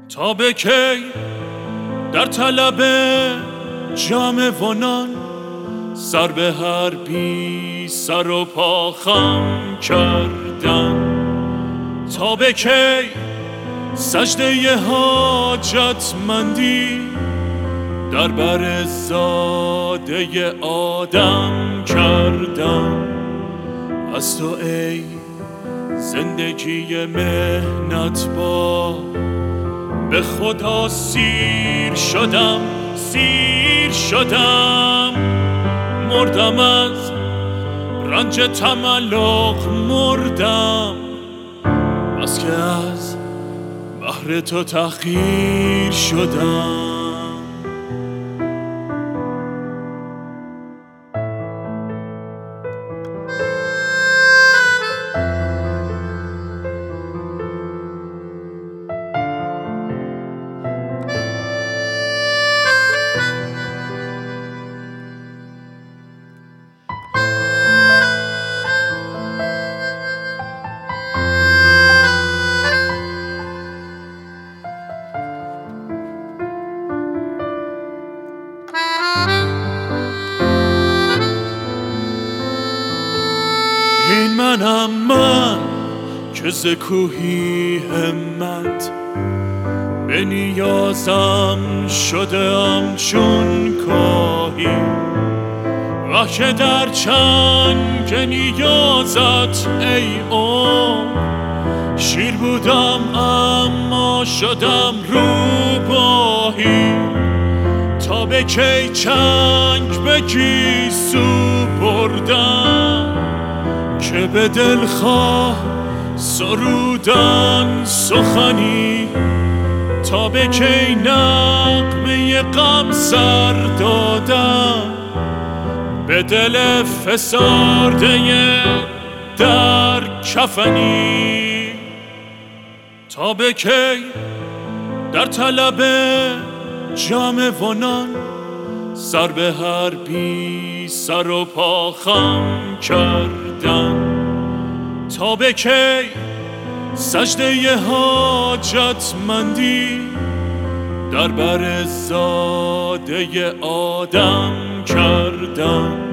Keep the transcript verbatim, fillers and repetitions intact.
تا به کی در طلب جام و نان سر به هر بی سر و پا خم کردن؟ تا به کی سجده حاجتمندی در بر زاده آدم کردن؟ از تو ای زندگی مهنت با به خدا سیر شدم، سیر شدم، مردم از رنج تملق، مردم بس که از بهر تو تحقیر شدم. این منم من که ز کوهی همت به نیازم شدم چون کاهی، و که در چنگ نیازت ای عمر شیر بودم اما شدم روباهی. تا به کی چنگ بگی سو بردم که به دلخواه سرودن سخنی؟ تا به کی نغمه غم سر دادن به دل فسرده در کفنی؟ تا به کی در طلب جام و نان سر به هر بی سر و پا خم کردن؟ تا به کی سجده حاجتمندی در بر زاده آدم کردن؟